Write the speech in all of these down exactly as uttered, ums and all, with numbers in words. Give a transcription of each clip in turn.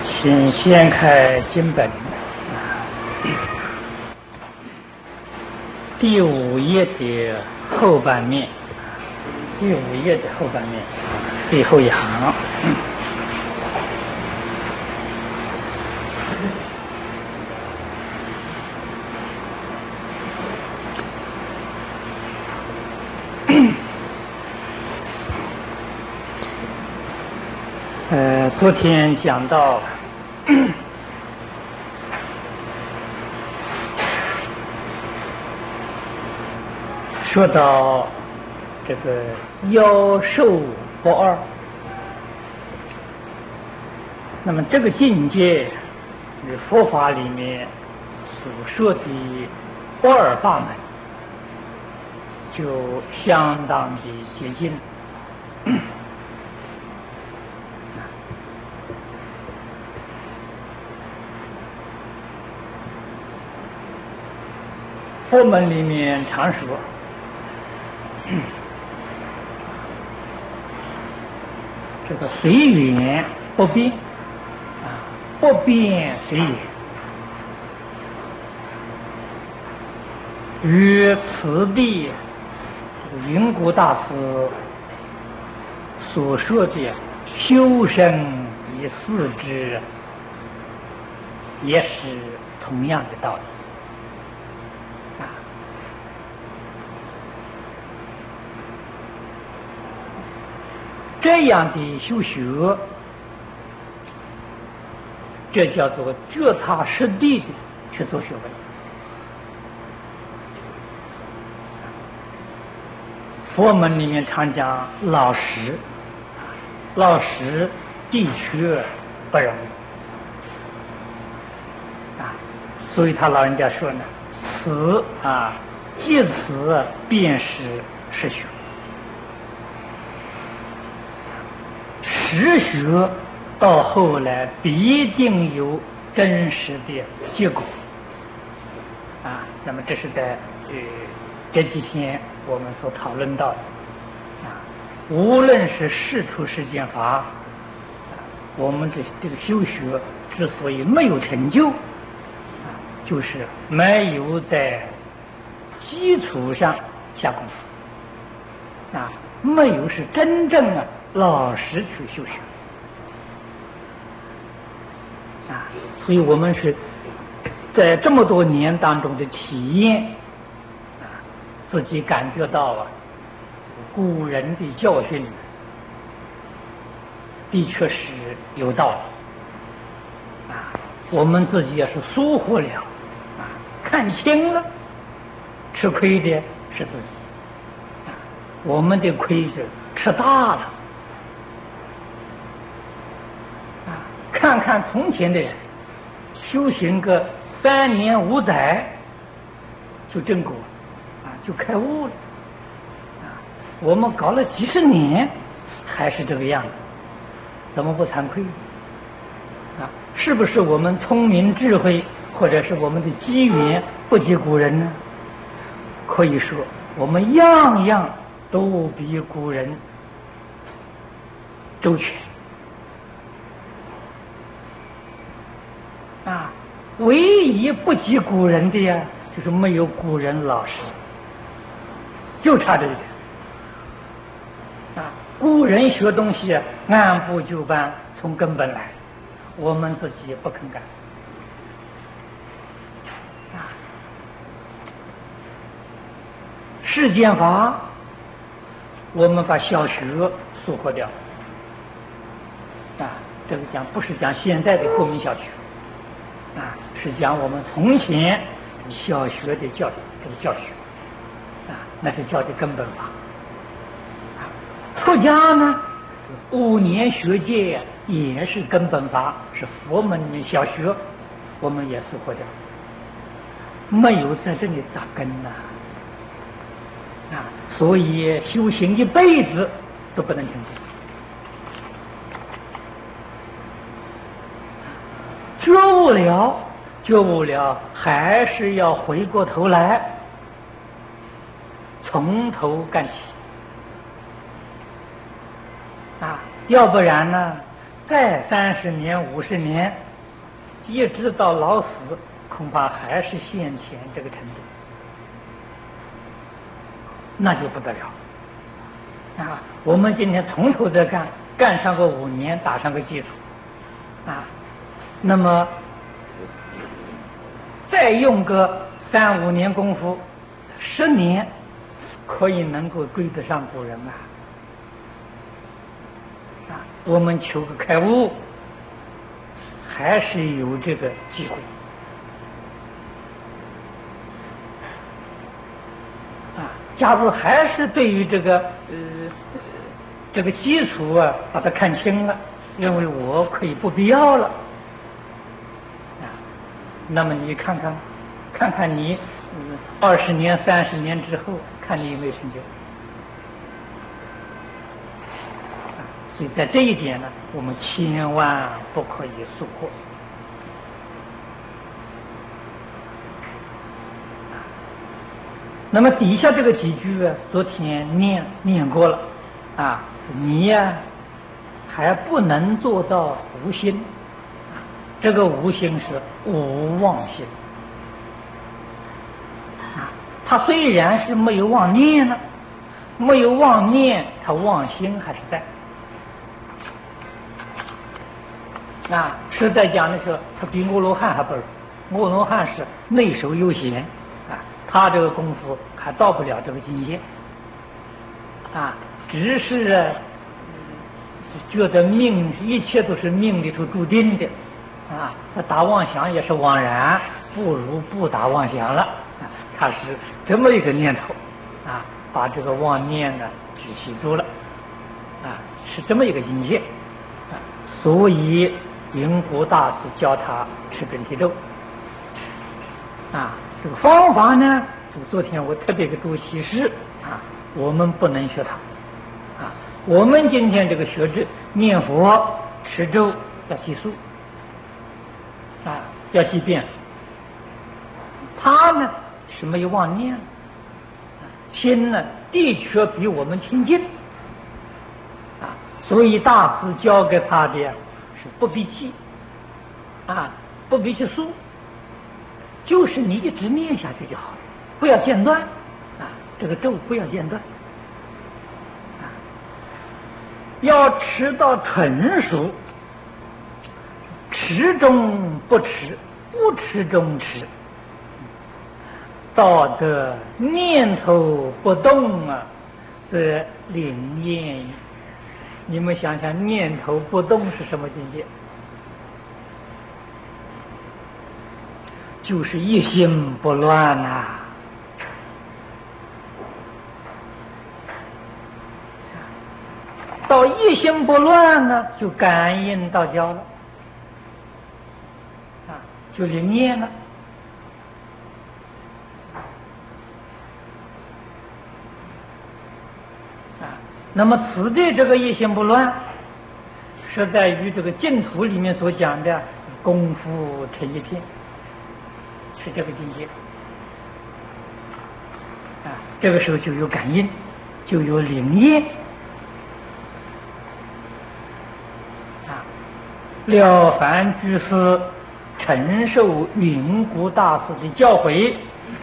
请掀开经本，第五页的后半面，第五页的后半面，最后一行。呃，昨天讲到说到这个妖兽不二，那么这个境界与佛法里面所说的不二法门就相当的接近。佛门里面常说，这个随缘不变，啊，不变随缘，与此地云谷大师所说的修身以四之，也是同样的道理。这样的修学，这叫做脚踏实地的去做学问。佛门里面常讲老实，老实的确不容易啊，所以他老人家说呢，此啊，借此便是实学。实学到后来必定有真实的结果啊！那么这是在呃这几天我们所讨论到的啊，无论是世出世间法，啊、我们的这个修学之所以没有成就，啊，就是没有在基础上下功夫啊，没有是真正的老实去修学啊，所以我们是在这么多年当中的体验啊，自己感觉到啊，古人的教训的确是有道理啊，我们自己也是疏忽了啊，看清了，吃亏的是自己啊，我们的亏是吃大了。看看从前的人，修行个三年五载就证果啊，就开悟了啊。我们搞了几十年还是这个样子，怎么不惭愧啊？是不是我们聪明智慧，或者是我们的机缘不及古人呢？可以说，我们样样都比古人周全。啊，唯一不及古人的呀，就是没有古人老实，就差这一点。啊，古人学东西按部就班，从根本来，我们自己不肯干。啊，世间法，我们把小学疏忽掉。啊，这个讲不是讲现在的国民小学。啊，是讲我们从前小学的教这个教学啊，那是教的根本法。啊，出家呢，五年学戒也是根本法，是佛门的小学，我们也疏忽掉，没有在这里扎根呐。啊，所以修行一辈子都不能成就。觉悟了，觉悟了，还是要回过头来，从头干起啊！要不然呢， 再三十年、五十年，一直到老死，恐怕还是现前这个程度，那就不得了啊！我们今天从头再干，干上个五年，打上个基础啊，那么再用个三五年功夫，十年可以能够追得上古人啊！啊，我们求个开悟，还是有这个机会啊。假如还是对于这个呃这个基础啊，把它看清了，认为我可以不必要了啊，那么你看看，看看你二十年、三十年之后，看你有没有成就。所以在这一点呢，我们千万不可以疏忽。那么底下这个几句啊，昨天念念过了啊，你呀、啊、还不能做到无心，这个无心是无妄心啊。他虽然是没有妄念呢，没有妄念，他妄心还是在。啊，实在讲的时候，他比阿罗汉还不如。阿罗汉是内守悠闲啊，他这个功夫还到不了这个境界啊，只是啊觉得命一切都是命里头注定的啊，他打妄想也是枉然，不如不打妄想了啊，他是这么一个念头啊，把这个妄念呢止息住了啊，是这么一个境界啊，所以云谷大师教他持准提咒啊，这个方法呢，昨天我特别给诸位启示啊，我们不能学他啊，我们今天这个学制念佛持咒要细数啊，要细辨，他呢是没有妄念，心呢的确比我们亲近啊，所以大师教给他的是不必记啊，不必去数，就是你一直念下去就好了，不要间断啊，这个咒不要间断啊，要持到纯熟，持中不持，不持中持，到得念头不动啊，则灵验矣。你们想想，念头不动是什么境界？就是一心不乱呐、啊。到一心不乱呢，就感应道交了，啊，就灵验了。那么此地这个一心不乱，是在于这个净土里面所讲的功夫成一片，是这个境界啊。这个时候就有感应，就有灵验啊。了凡居士承受云谷大师的教诲，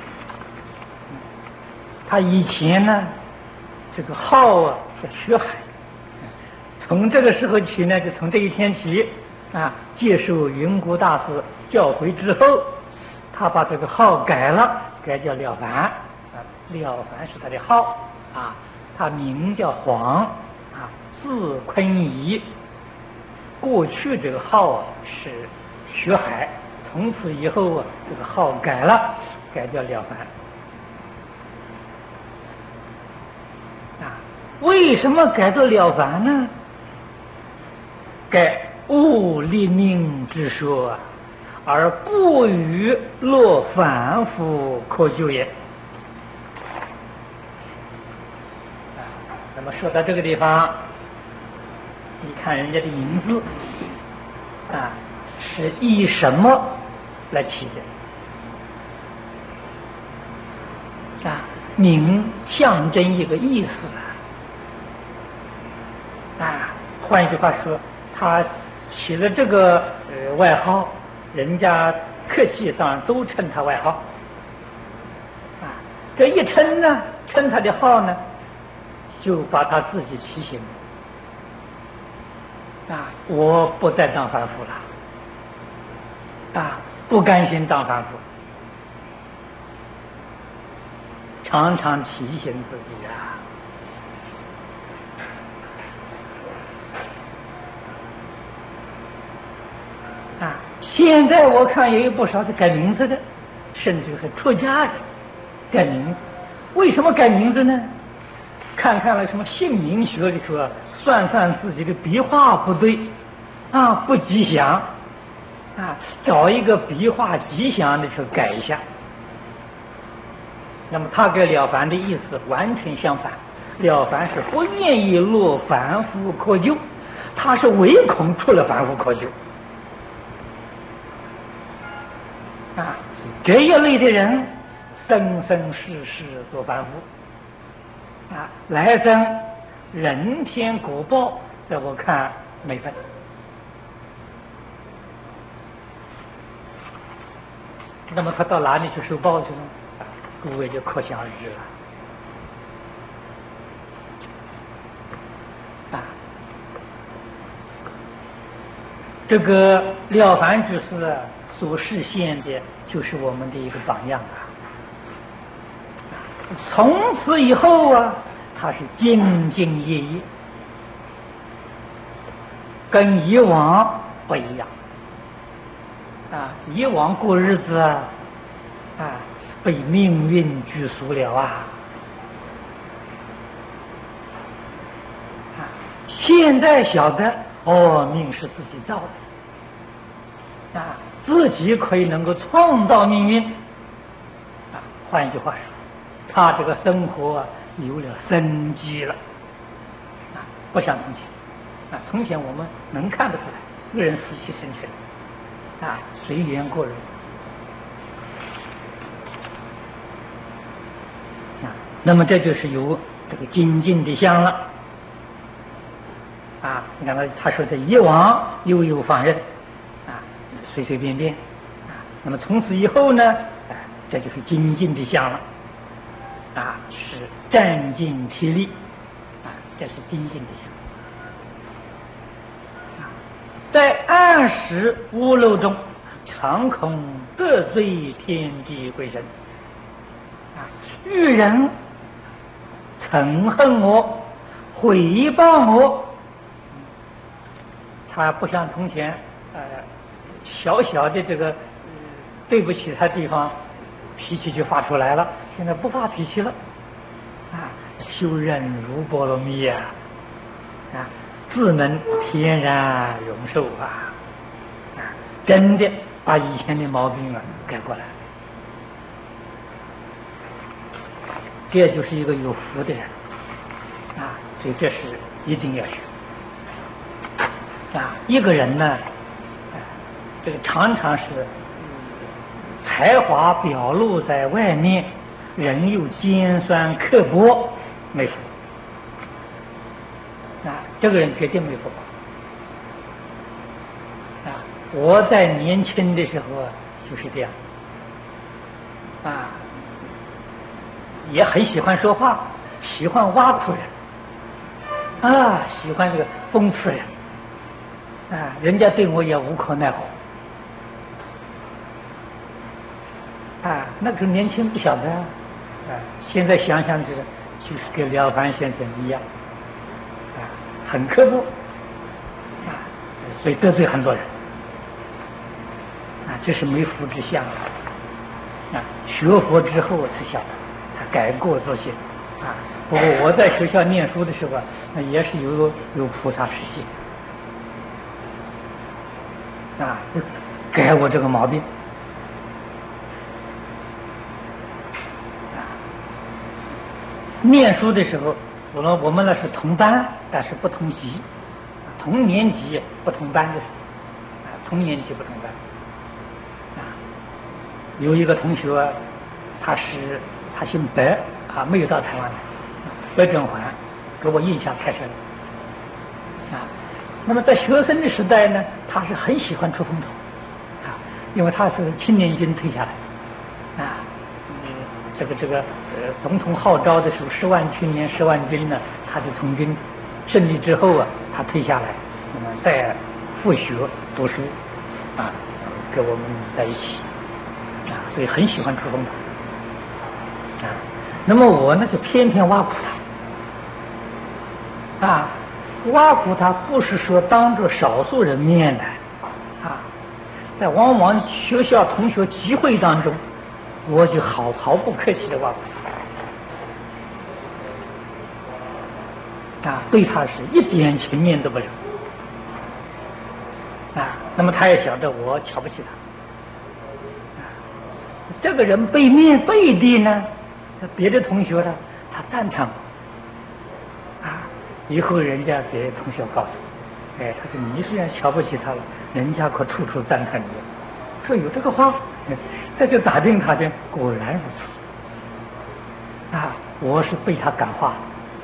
他以前呢，这个号啊叫学海，从这个时候起呢，就从这一天起啊，接受云谷大师教诲之后，他把这个号改了，改叫了凡啊，了凡是他的号啊，他名叫黄啊，字坤仪。过去这个号啊是学海，从此以后啊，这个号改了，改叫了凡。为什么改作了凡呢？改悟立命之说，而不与落凡夫可救也。啊，那么说到这个地方，你看人家的名字啊，是以什么来起的？啊，名象征一个意思啊。啊，换一句话说，他起了这个呃外号，人家客气当然都称他外号。啊，这一称呢，称他的号呢，就把他自己提醒啊，我不再当凡夫了，啊，不甘心当凡夫，常常提醒自己啊。啊，现在我看也有不少是改名字的，甚至是出家人改名字。为什么改名字呢？看看了什么姓名学里说，算算自己的笔画不对，啊，不吉祥，啊，找一个笔画吉祥的时候改一下。那么他跟了凡的意思完全相反，了凡是不愿意落凡夫窠臼，他是唯恐出了凡夫窠臼。啊，这一类的人生生世世做凡夫，啊，来生人天果报，在我看没分。那么他到哪里去受报去呢？啊，诸位就可想而知了。啊，这个了凡之师所示现的，就是我们的一个榜样啊。从此以后啊，他是兢兢业业，跟以往不一样啊。以往过日子啊，啊，被命运拘束了啊。啊，现在晓得哦，命是自己造的啊。自己可以能够创造命运啊，换一句话说，他这个生活啊有了生机了啊，不像从前啊，从前我们能看得出来，个人死气沉沉啊，随缘过日啊，那么这就是有这个精进的相了啊。你看他他说的以往悠悠放任。随随便便啊，那么从此以后呢，啊，这就是精进的相了啊，是占尽体力啊，这是精进的相啊。在暗时屋漏中，常恐得罪天地鬼神啊，遇人憎恨我，诽谤我，他不像从前呃。小小的这个、呃、对不起他地方，脾气就发出来了。现在不发脾气了，啊，修忍如波罗蜜呀，啊，自能天然容受啊，啊，真的把以前的毛病啊改过来。这就是一个有福的人啊，所以这是一定要学啊。一个人呢。这个常常是才华表露在外面，人又尖酸刻薄，没福啊！这个人绝对没福啊！我在年轻的时候就是这样啊，也很喜欢说话，喜欢挖苦人啊，喜欢这个讽刺人啊，人家对我也无可奈何。啊，那个时候年轻不晓得啊，现在想想这个，就是跟了凡先生一样，啊，很刻薄，啊，所以得罪很多人，啊，这是没福之相啊。学佛之后才晓得，他改过自新，啊，不过我在学校念书的时候啊，那也是有有菩萨示现，啊，改我这个毛病。念书的时候，我们我们那是同班，但是不同级，同年级不同班的时候，啊，同年级不同班，啊，有一个同学，他是他姓白啊，没有到台湾来，白正环，给我印象太深了，啊， 那么在学生的时代呢，他是很喜欢出风头啊，因为他是青年军退下来啊，嗯，这个这个呃总统号召的时候，十万青年十万军呢，他就从军胜利之后啊，他退下来，那么再复学读书啊，跟我们在一起啊，所以很喜欢出风头啊。那么我呢就偏偏挖苦他啊，挖苦他不是说当着少数人面的啊，在往往学校同学集会当中，我就毫毫不客气的挖苦他啊，对他是一点情面都不留啊。那么他也晓得我瞧不起他啊，这个人背面背地呢，别的同学呢，他赞成啊，以后人家别的同学告诉我，哎，他说你虽然瞧不起他了，人家可处处赞叹你。说有这个话，这就打定他的，果然如此啊！我是被他感化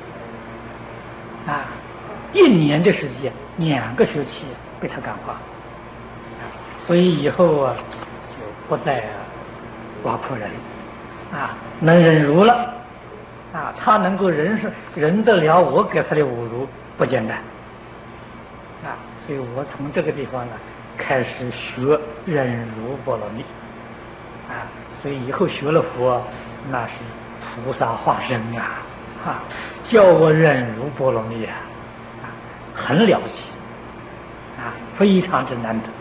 啊，一年的时间，两个学期被他感化，所以以后啊就不再挖苦人啊，能忍辱了啊，他能够忍受忍得了我给他的侮辱，不简单啊，所以我从这个地方呢开始学忍辱波罗蜜啊，所以以后学了佛，那是菩萨化身啊啊，教我忍辱波罗蜜啊，啊，很了不起啊，非常之难得。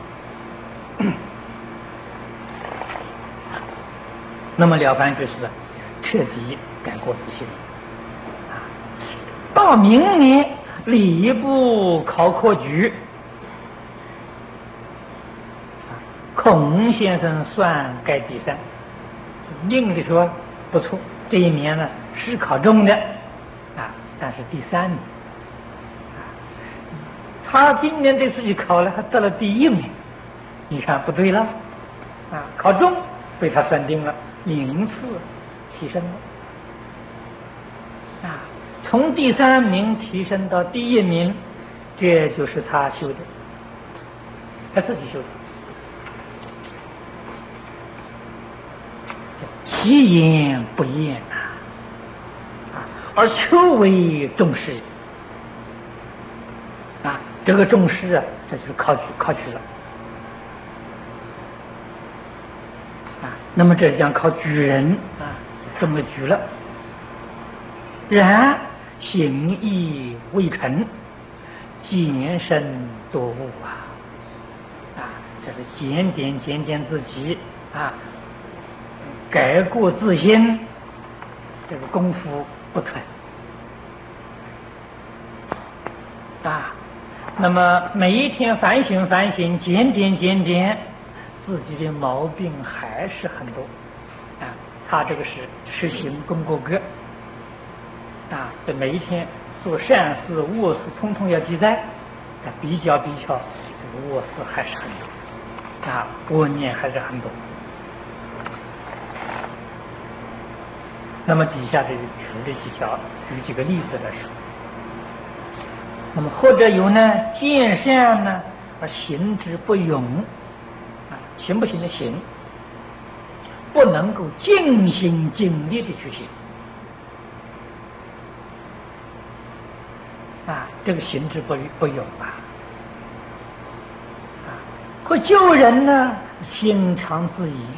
那么了凡就是彻底改过自新啊，到明年礼部考科举，孔先生算该第三，硬的说不错，这一年呢是考中的啊，但是第三名啊，他今年这次去考了，还得了第一名，你看不对了啊，考中被他算定了，名次提升了啊，从第三名提升到第一名，这就是他修的，他自己修的。其言不厌呐，啊，而求为重视啊，这个重视啊，这就是考取考取了啊。那么这讲考举人啊，中了举了。然行义未成，纪年生多悟啊，啊，这是检点检点自己啊。改过自新，这个功夫不纯啊。那么每一天反省反省，检点检点，自己的毛病还是很多啊。他这个是实行功过格啊，这每一天做善事恶事，通通要记载，比较比较，这个恶事还是很多啊，恶念还是很多。那么底下这个举的几条，举几个例子来说。那么或者有呢，见善呢而行之不勇啊，行不行的行，不能够尽心尽力的去行啊，这个行之不不勇啊。啊，会救人呢，心常自疑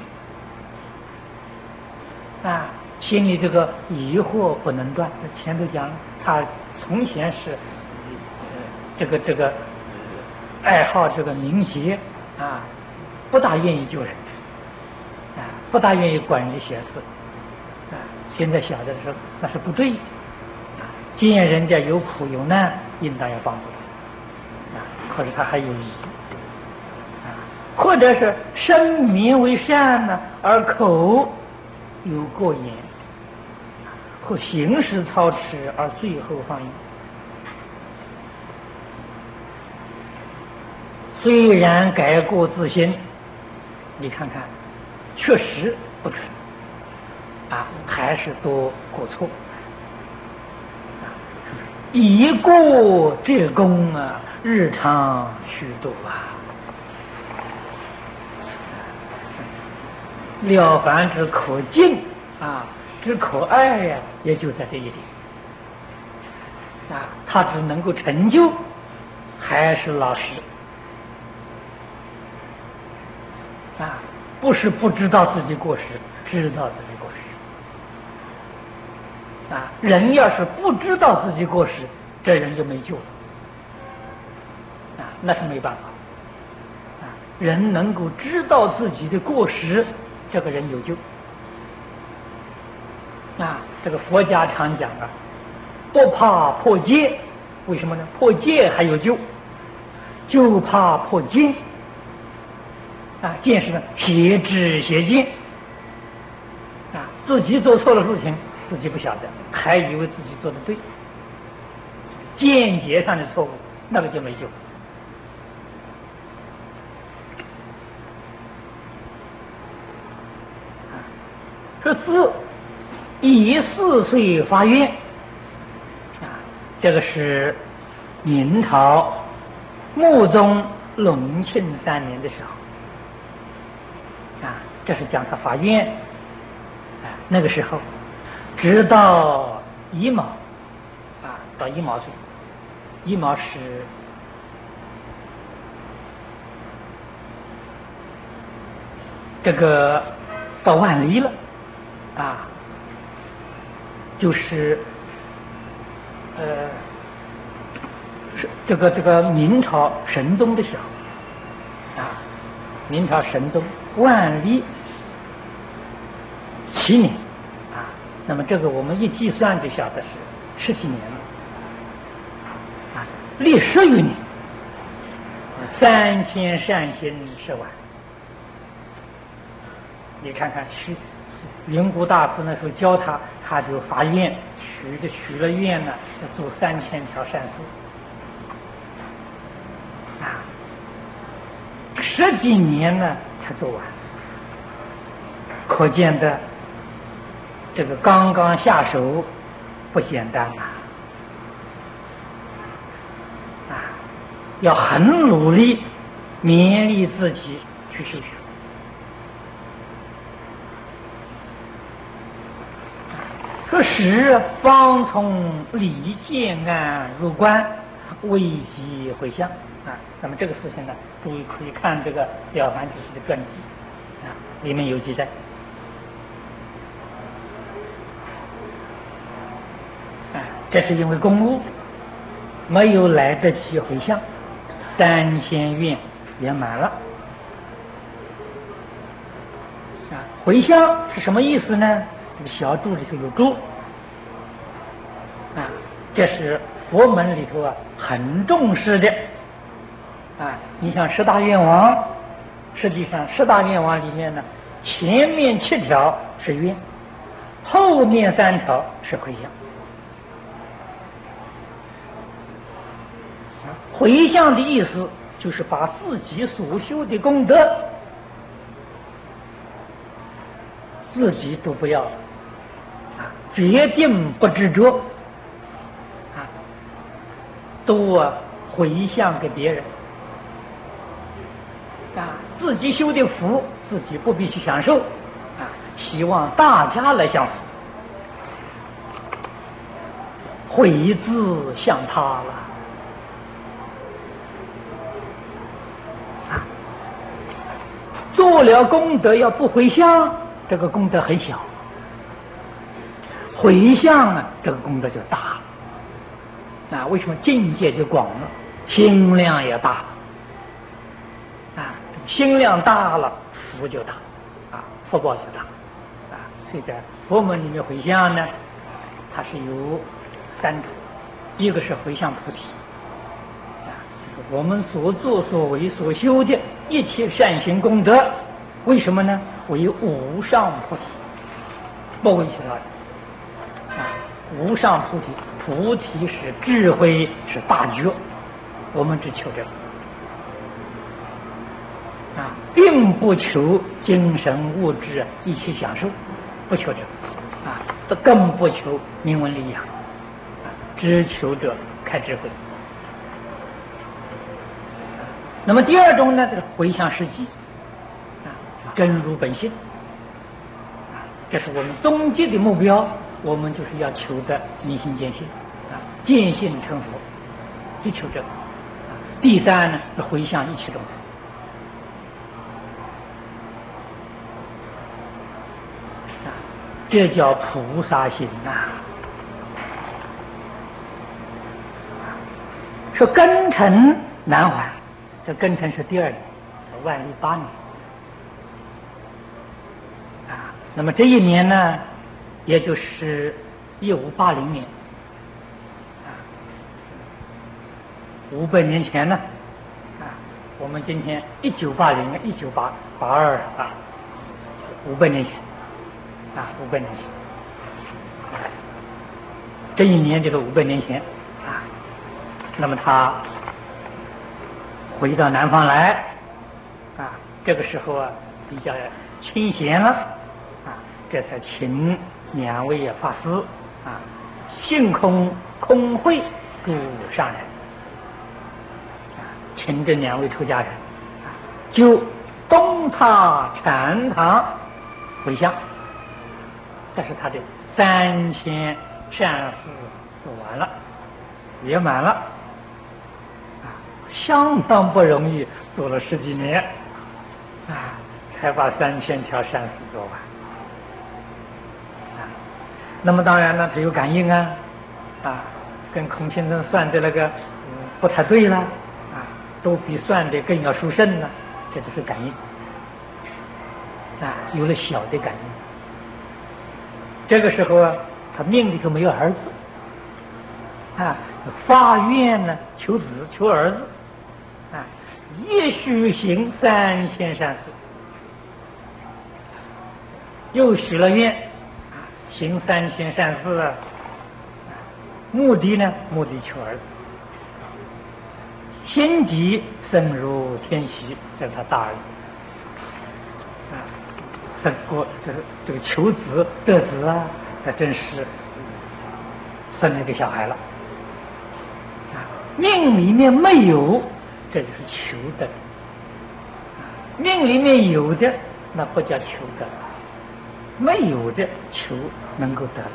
啊。心里这个疑惑不能断，前头讲他从前是、呃、这个这个、呃、爱好这个名节啊，不大愿意救人啊，不大愿意管这些事啊。现在晓得说那是不对啊，见人家有苦有难，应当要帮助他啊。可是他还有疑啊，或者是身名为善呢，而口有过言。或行事操持而最后放逸，虽然改过自新，你看看，确实不纯啊，还是多过错啊。以过这功啊， 日常虚度啊。了凡之可敬啊，之可爱呀、啊，也就在这一点啊，他只能够成就，还是老实啊，不是不知道自己过失，知道自己过失啊。人要是不知道自己过失，这人就没救了啊，那是没办法啊。人能够知道自己的过失，这个人有救啊。这个佛家常讲啊，不怕破戒，为什么呢？破戒还有救，就怕破戒啊。戒是呢，邪知邪见啊，自己做错了事情，自己不晓得，还以为自己做的对，见解上的错误，那个就没救。这自以四岁发愿啊，这个是明朝穆宗隆庆三年的时候啊，这是讲他发愿啊，那个时候直到乙卯啊，到乙卯岁，乙卯是这个到万历了啊，就是呃，是这个这个明朝神宗的时候啊，明朝神宗万历七年啊，那么这个我们一计算就晓得是十几年了啊，历十余年，三千善心十万，你看看是。云谷大师那时候教他，他就发愿，许的许了愿呢，要做三千条善事啊，十几年呢才做完，可见的这个刚刚下手不简单啊！啊，要很努力，勉励自己去修学。可使方从离建安入关，未及回乡啊。那么这个事情呢，注意可以看这个了凡居士的传记啊，里面有记载。啊，这是因为公务没有来得及回乡，三千愿圆满了。啊，回乡是什么意思呢？这个小注里头有注啊，这是佛门里头啊很重视的啊。你像十大愿望，实际上十大愿望里面呢，前面七条是愿，后面三条是回向。回向的意思就是把自己所修的功德，自己都不要了啊，决定不执着啊，都啊回向给别人啊，自己修的福自己不必去享受啊，希望大家来享福，回自向他了啊，做了功德要不回向，这个功德很小；回向啊，这个功德就大了。啊，为什么境界就广了，心量也大了？啊，心量大了，福就大，啊，福报就大，啊，所以在佛门里面回向呢，它是有三种，一个是回向菩提，啊，我们所作所为所修的一切善行功德，为什么呢？为无上菩提，不为其他的。啊，无上菩提，菩提是智慧，是大觉，我们只求这个啊，并不求精神物质一起享受，不求这个啊，更不求名闻利养啊，只求着开智慧那么第二种呢，就是回向实际，啊，真如本性，啊，这是我们终极的目标，我们就是要求得明心见性，啊，见性成佛，就求这个。啊，第三呢是回向一切众生。这叫菩萨行呐、啊！说庚辰难还，这庚辰是第二年，万历八年啊。那么这一年呢，也就是一五八零年啊，五百年前呢啊，我们今天一九八零、一九八八二啊，五百年前。啊，五百年前，这一年就是五百年前啊。那么他回到南方来啊，这个时候啊比较清闲了啊，这才请两位法师啊，性空空慧诸上人啊，请这两位出家人啊，就东塔禅堂回向。这是他的三千善事做完了，圆满了，啊，相当不容易，做了十几年，啊，才把三千条善事做完，啊，那么当然呢，他有感应啊，啊，跟孔先生算的那个、嗯、不太对了，啊，都比算的更要殊胜了，这都是感应，啊，有了小的感应。这个时候啊，他命里头没有儿子，啊，发愿呢求子求儿子，啊，也许行三千善事，又许了愿，啊，行三千善事啊，目的呢，目的求儿子，先集生如天喜，这是他大儿子。这个这个这个求子得子啊，这真是生了个小孩了啊！命里面没有，这就是求的；命里面有的，那不叫求得；没有的求能够得了。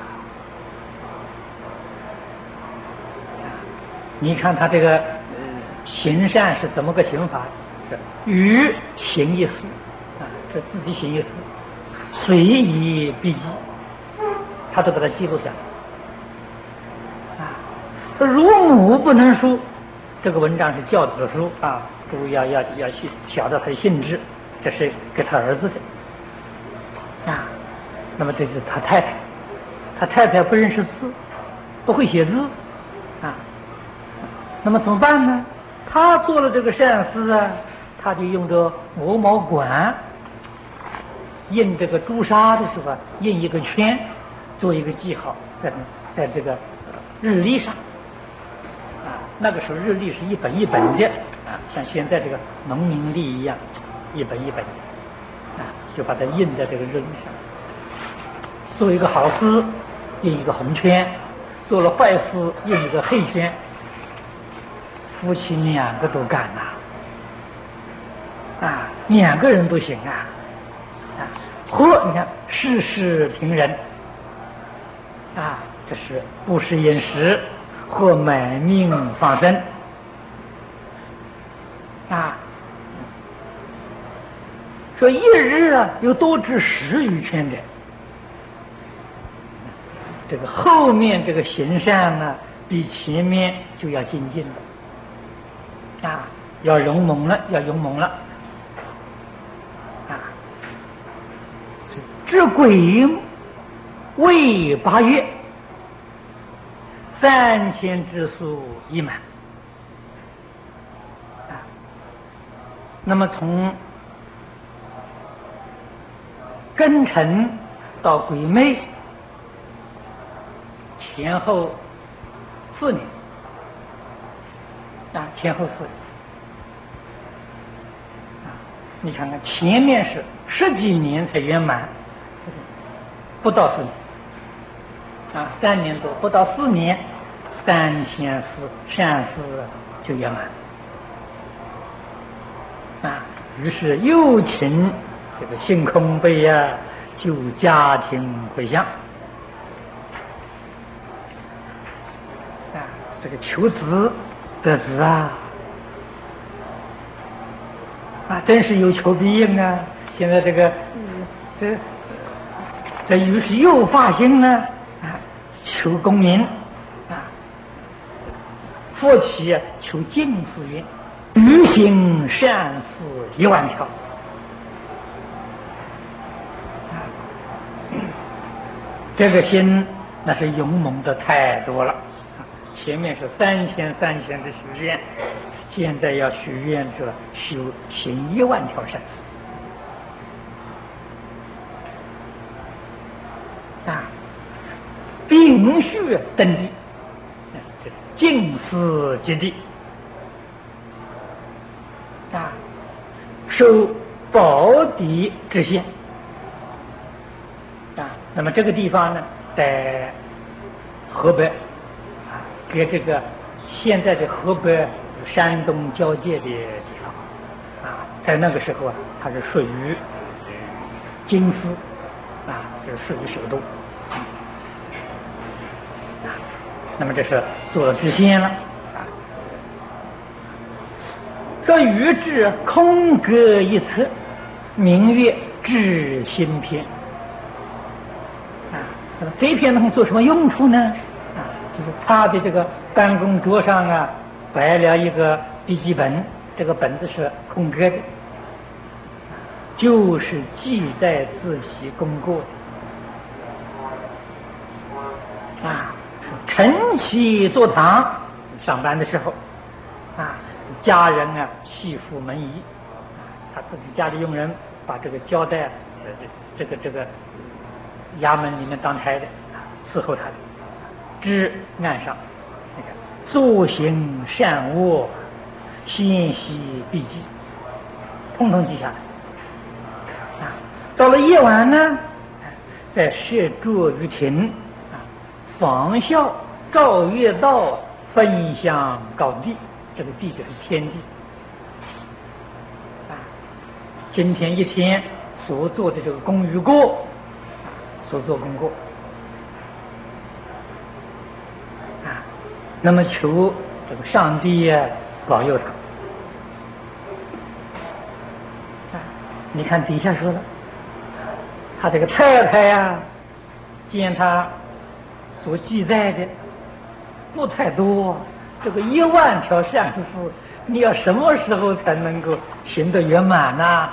你看他这个、呃、行善是怎么个行法？与行一事啊，这自己行一事。随以笔记，他都把它记录下来。啊，如母不能书，这个文章是教子书啊，都要要要去晓得他的性质，这是给他儿子的。啊，那么这是他太太，他太太不认识字，不会写字，啊，那么怎么办呢？他做了这个善事啊，他就用着鹅毛管。印这个朱砂的时候啊，印一个圈，做一个记号，在在这个日历上啊。那个时候日历是一本一本的啊，像现在这个农民历一样，一本一本的啊，就把它印在这个日历上。做一个好事，印一个红圈；做了坏事，印一个黑圈。夫妻两个都干呐，啊，两个人都行啊。啊，或你看世事平人，啊，这是不食饮食，或买命放生，啊，说一日啊有多至十余圈的，这个后面这个行善呢，比前面就要精进了，啊，要勇猛了，要勇猛了。至癸未八月，三千之数已满。啊，那么从庚辰到癸未前后四年，啊，前后四年。啊，你看看前面是十几年才圆满。不到四年，啊，三年多，不到四年，三千四善事就圆满。 啊，于是又请这个性空悲呀，就家庭回向啊，这个求子得子啊，啊，真是有求必应啊！现在这个这这于是又发心呢啊，求功名啊，佛起求净思愿，余行善事一万条。这个心那是勇猛的太多了，前面是三千三千的许愿，现在要许愿是修行一万条善事啊，并续登地，净思极地啊，受宝地之县。啊，那么这个地方呢，在河北啊，跟这个现在的河北山东交界的地方啊，在那个时候啊，它是属于京师啊，是属于首都啊。那么这是做了知县了啊。说于至空阁一侧，名曰至心篇。这一篇能做什么用处呢？啊，就是他的这个办公桌上啊，摆了一个笔记本，这个本子是空格的，就是记载自己功过的啊。晨起坐堂上班的时候啊，家人啊系服门仪，他自己家里佣人把这个交代呃这个这个衙门里面当差的伺候他的，知案上那个坐行善恶，先息必记，统统记下来啊。到了夜晚呢，在设桌于庭啊，仿效照月道，分享高地，这个地就是天地啊。今天一天所做的这个功与过，所做功过啊，那么求这个上帝啊保佑他啊。你看底下说了，他这个太太呀，见他所记载的不太多，这个一万条善事，你要什么时候才能够行得圆满呢？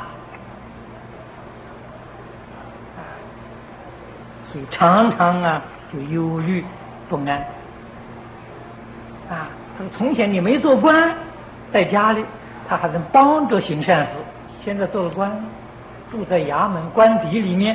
所以常常啊就忧虑不安啊。这个从前你没做官，在家里他还能帮着行善事，现在做了官，住在衙门官邸里面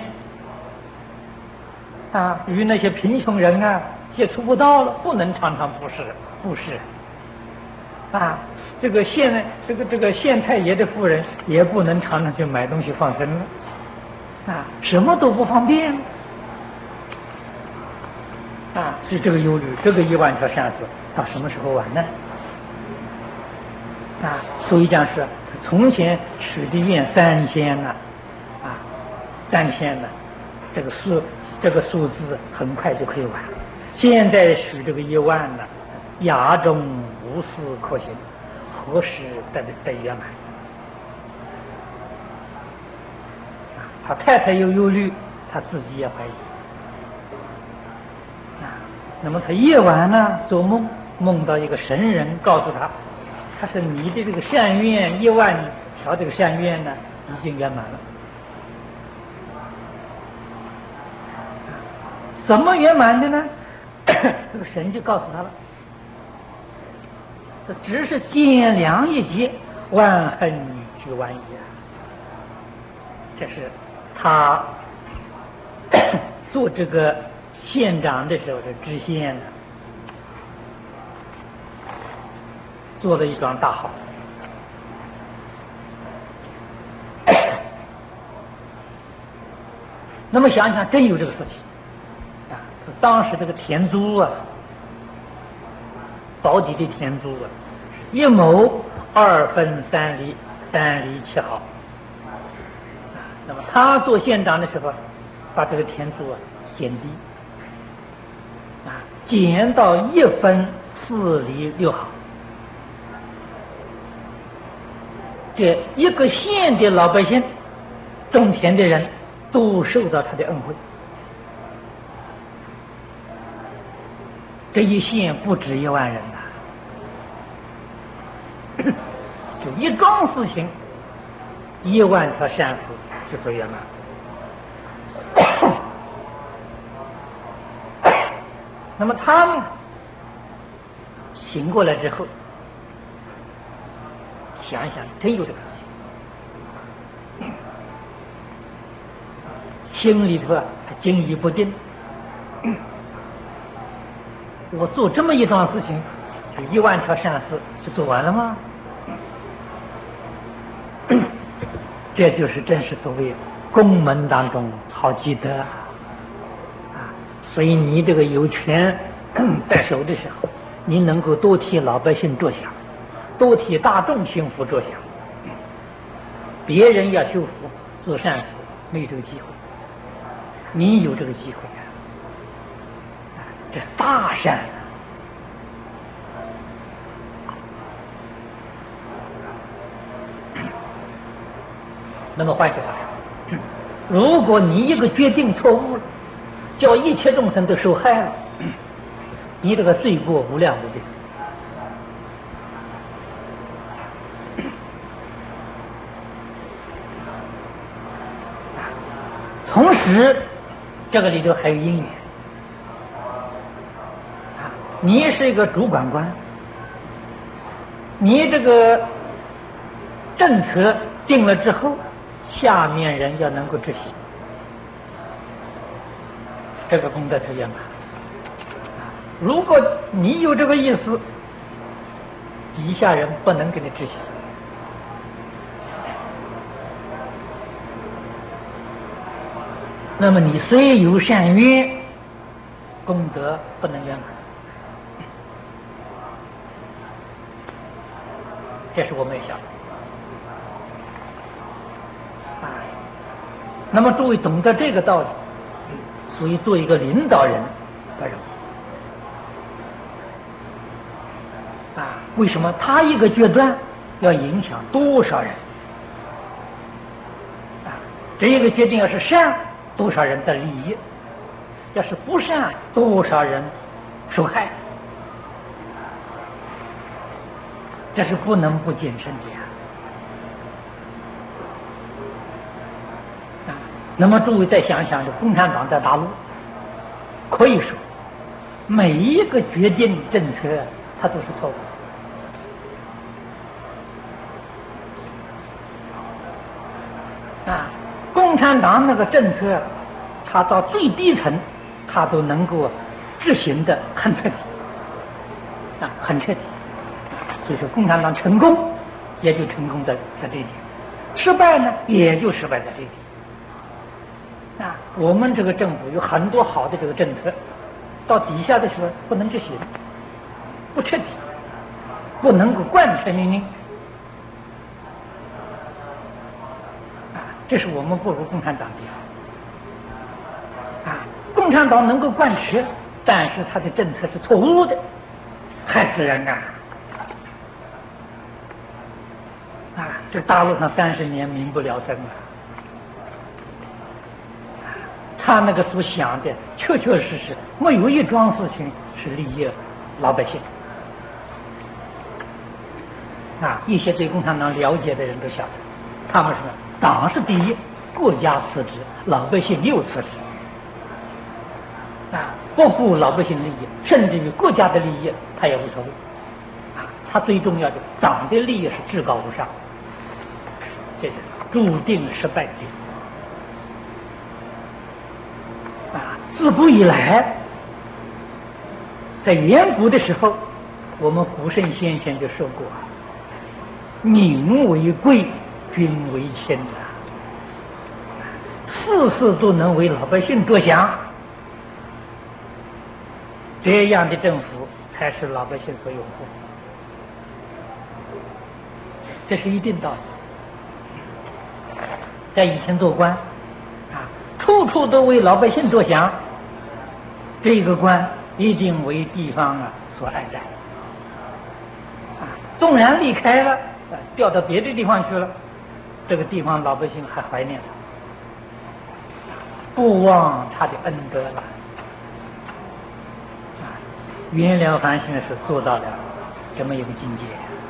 啊，与那些贫穷人啊接触不到了，不能常常布施布施啊。这个县这个这个县太爷的夫人也不能常常去买东西放生了啊，什么都不方便啊，所以这个忧虑，这个一万条善事到什么时候完呢？啊，所以讲是从前许的愿三千呢，啊，三千呢，这个数这个数字很快就可以完。现在许这个一万呢，雅中无事可行，何时得得圆满？啊，他太太有忧虑，他自己也怀疑。那么他夜晚呢做梦，梦到一个神人告诉他，他说你的这个善愿一万条，这个善愿呢已经圆满了。怎么圆满的呢？这个神就告诉他了，这只是减量一劫，万恨俱万矣啊。这是他做这个县长的时候的知县呢，做了一桩大好。那么想想，真有这个事情啊！是当时这个田租啊，宝地的田租啊，一亩二分三厘三厘七毫。那么他做县长的时候，把这个田租啊减低，啊，减到一分四厘六毫。这一个县的老百姓，种田的人都受到他的恩惠。这一县不止一万人呐、啊，就一桩事情，一万条善事就做圆满。那么他呢，醒过来之后，想一想，真有这个事情，心里头啊惊疑不定。我做这么一桩事情，就一万条善事就做完了吗？这就是正是所谓公门当中好积德啊！所以你这个有权在手的时候，你能够多替老百姓着想，多替大众幸福着想。别人要修福做善事没有这个机会，你有这个机会啊！这大善。那么换句话说，如果你一个决定错误了，叫一切众生都受害了，你这个罪过无量无边。同时，这个里头还有因缘。你是一个主管官，你这个政策定了之后，下面人要能够执行，这个功德才圆满。如果你有这个意思，底下人不能给你执行。那么你虽有善愿，功德不能圆满。这是我们想的。那么诸位懂得这个道理，所以做一个领导人不容易啊！为什么？他一个决断要影响多少人啊？这一个决定要是善，多少人的利益；要是不善，多少人受害。这是不能不谨慎的呀！那么诸位再想想，这共产党在大陆，可以说每一个决定政策，它都是错误啊！共产党那个政策，它到最低层，它都能够执行的很彻底啊，很彻底。所以说，共产党成功，也就成功在在这一点；失败呢，也就失败在这一点。啊，我们这个政府有很多好的这个政策，到底下的时候不能执行，不彻底，不能够贯彻命令。啊，这是我们不如共产党的地方。啊，共产党能够贯彻，但是他的政策是错误的，害死人啊！啊，这大陆上三十年民不聊生了。他那个所想的，确确实实没有一桩事情是利益老百姓。啊，一些对共产党了解的人都晓得，他们说党是第一，国家次之，老百姓又次之。啊，不顾老百姓利益，甚至于国家的利益，他也无所谓。啊，他最重要的党的利益是至高无上，这是注定失败的地方。自古以来，在远古的时候，我们古圣先贤就说过：“民为贵，君为轻啊！”事事都能为老百姓着想，这样的政府才是老百姓所拥护。这是一定道理在以前做官啊，处处都为老百姓着想，这个官一定为地方啊所爱戴啊。纵然离开了，啊，调到别的地方去了，这个地方老百姓还怀念他，不忘他的恩德了啊。袁了凡先生是做到了这么一个境界。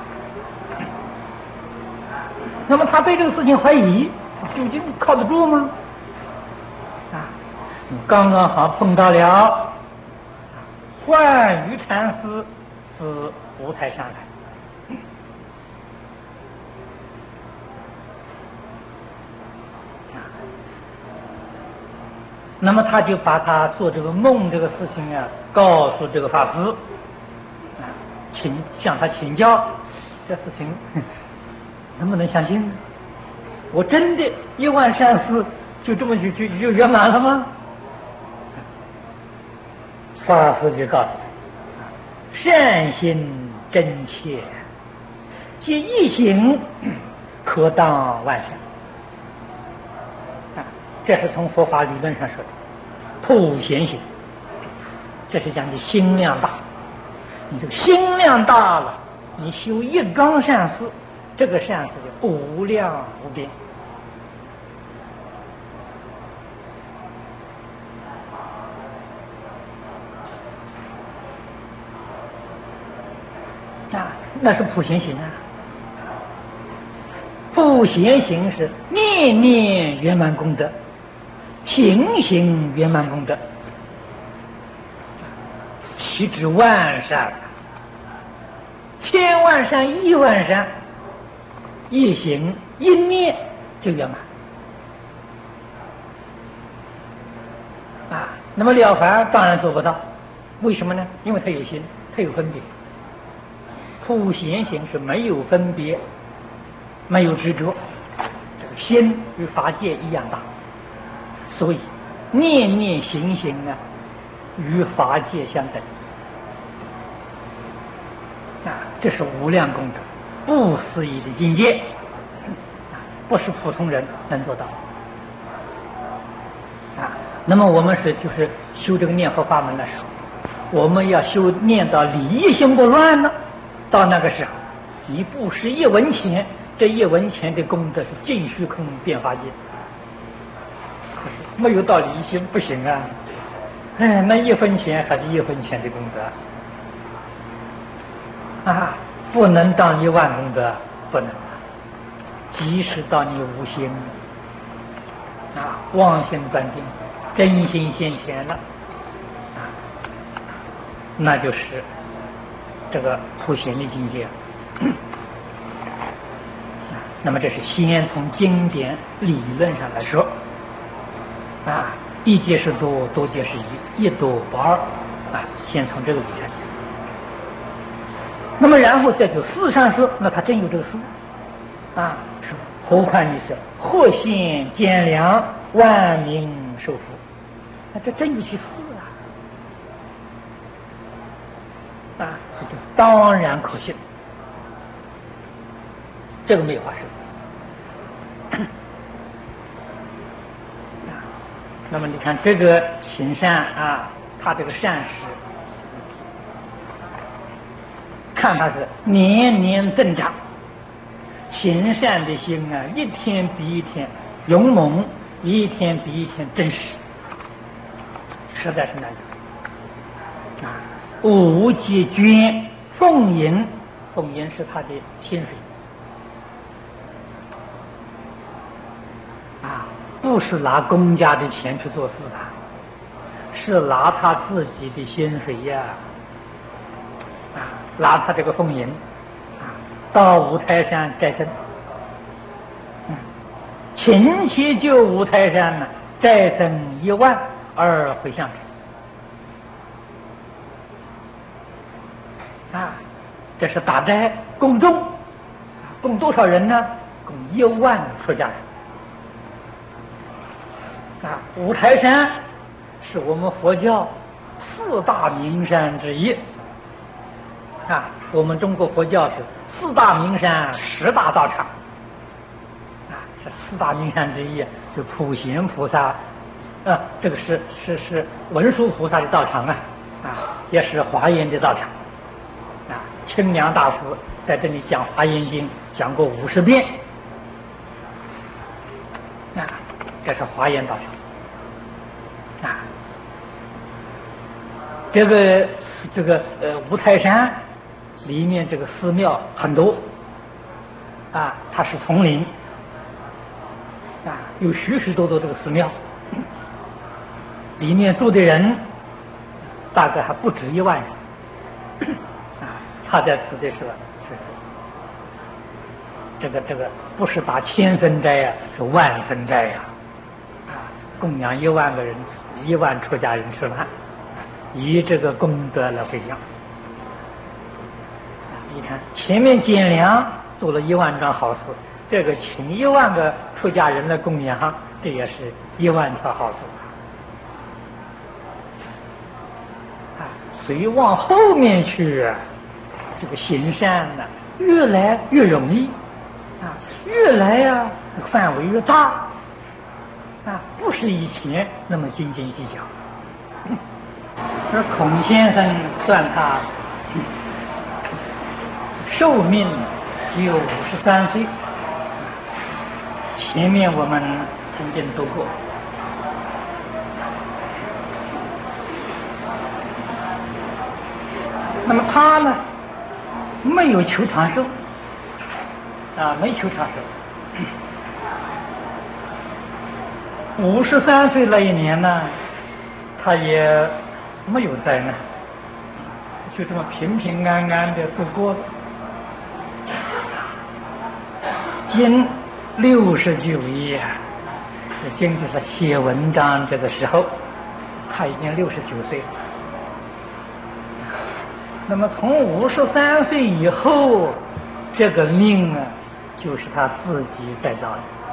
那么他对这个事情怀疑，究竟靠得住吗？啊，刚刚好碰到了幻瑜禅师是五台山来，那么他就把他做这个梦这个事情啊，告诉这个法师，啊，请向他请教，这事情能不能相信呢？我真的一万善事就这么就就就圆满了吗？法师就告诉他：善心真切，即一行可当万善。啊，这是从佛法理论上说的。普贤行，这是讲的心量大。你这个心量大了，你修一桩善事，这个善事就无量无边。啊，那是普贤行啊！普贤行是念念圆满功德，行行圆满功德，岂止万善，千万善、亿万善，一行一念就圆满啊！那么了凡当然做不到，为什么呢？因为他有心，他有分别。普贤行是没有分别，没有执着，这个心与法界一样大，所以念念行行啊，与法界相等啊，这是无量功德，不思议的境界啊，不是普通人能做到啊。那么我们是就是修这个念佛法门的时候，我们要修念到理一心不乱呢。到那个时候，你布施一文钱，这一文钱的功德是尽虚空遍法界。可是没有道理一心不行啊！哎，那一分钱还是一分钱的功德啊，不能当一万功德，不能。即使到你无心啊，妄心断定，真心现前了啊，那就是这个普贤的境界。那么这是先从经典理论上来说啊，一界是多，多界是一，一多不二啊，先从这个理论。那么然后再就事上说，那他真有这个事啊，是何况你是或现减量，万民受福，那这真有其事啊！啊，这就当然可信，这个没有话说。啊，那么你看这个行善啊，他这个善事，看他是年年增长，行善的心啊，一天比一天勇猛，一天比一天真实，实在是难得啊！无极捐奉银，奉银是他的薪水啊，不是拿公家的钱去做事的，是拿他自己的薪水呀，啊，拿他这个奉银啊，到五台山斋僧，嗯，勤其救五台山呢，斋僧一万而回向者。啊，这是打斋供众，供多少人呢？供一万出家人。啊，五台山是我们佛教四大名山之一。啊，我们中国佛教是四大名山，十大道场。啊，是四大名山之一，就普贤菩萨，啊，这个是是是文殊菩萨的道场啊，啊，也是华严的道场，啊，清凉大师在这里讲《华严经》讲过五十遍，啊，这是华严道场，啊，这个这个呃五台山里面这个寺庙很多，啊，它是丛林。啊，有许许多多这个寺庙，里面住的人大概还不止一万人。啊，他在此的时候是这个这个不是打千僧斋呀、啊，是万僧斋呀、啊，啊，供养一万个人，一万出家人吃饭，以这个功德来回向。啊，你看前面减粮做了一万桩好事。这个请一万个出家人的供养，这也是一万条好事啊！所以往后面去，这个行善呢，越来越容易啊，越来呀、啊，范围越大啊，不是以前那么斤斤计较。而孔先生算他寿命只有五十三岁。前面我们曾经读过，那么他呢，没有求长寿，啊，没求长寿。五十三岁那一年呢，他也没有灾难，就这么平平安安的度过了。今六十九页，这经就是写文章这个时候，他已经六十九岁了。那么从五十三岁以后，这个命啊，就是他自己在造的。